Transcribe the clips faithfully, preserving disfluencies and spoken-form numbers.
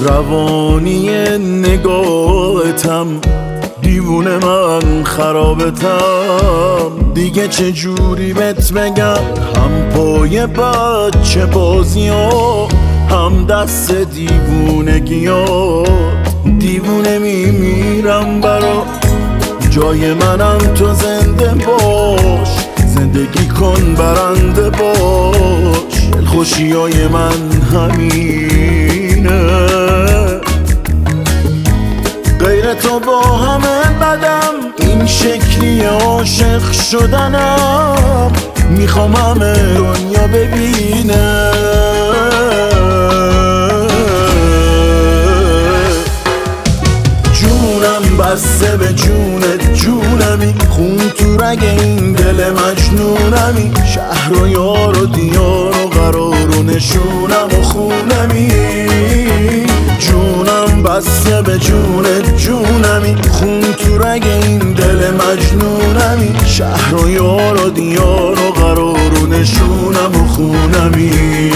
روانی نگاهتم، دیوونه من خرابتم. دیگه چه جوری بهت بگم، هم پای بچه بازی ها، هم دست دیوونگی ها. دیوونه میمیرم برا جای منم تو زنده باش، زندگی کن برنده باش. دلخوشی های من همینه، غیر تو با همه بدم، این شکلی عاشق شدنم. میخوام همه دنیا ببینه جونم بسته به جونت، جونمی خون تو رگ این دل مجنونمی. شهر و یار و دیار و قرار و نشونم و خونمی. جونم بسته به جونت، جونمی خون تو رگ این دل مجنونمی. شهر و یار و دیار و قرار و نشونم و خونمی.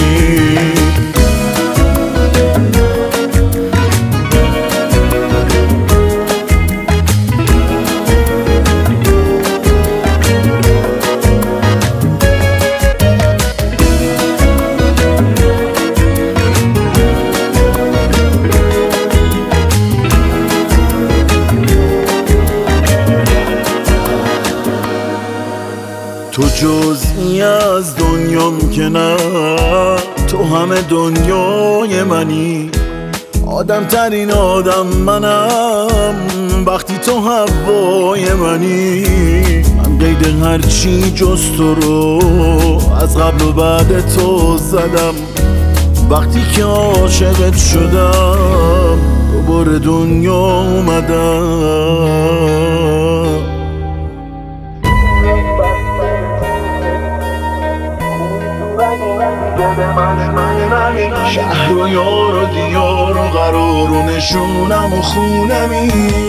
تو جزئی از دنیام که نه، تو همه دنیای منی. آدم ترین آدم منم وقتی تو هوای منی. من قید هرچی جز تو رو از قبل و بعد تو زدم. وقتی که عاشقت شدم دوباره دنیا اومدم. شهر و یار و دیار و قرار و نشونم و خونمی.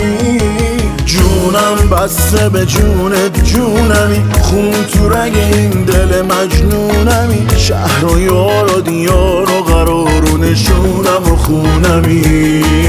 جونم بسته به جونت، جونمی خون تو رگ این دل مجنونمی. شهر و یار و دیار و قرار و نشونم و خونمی.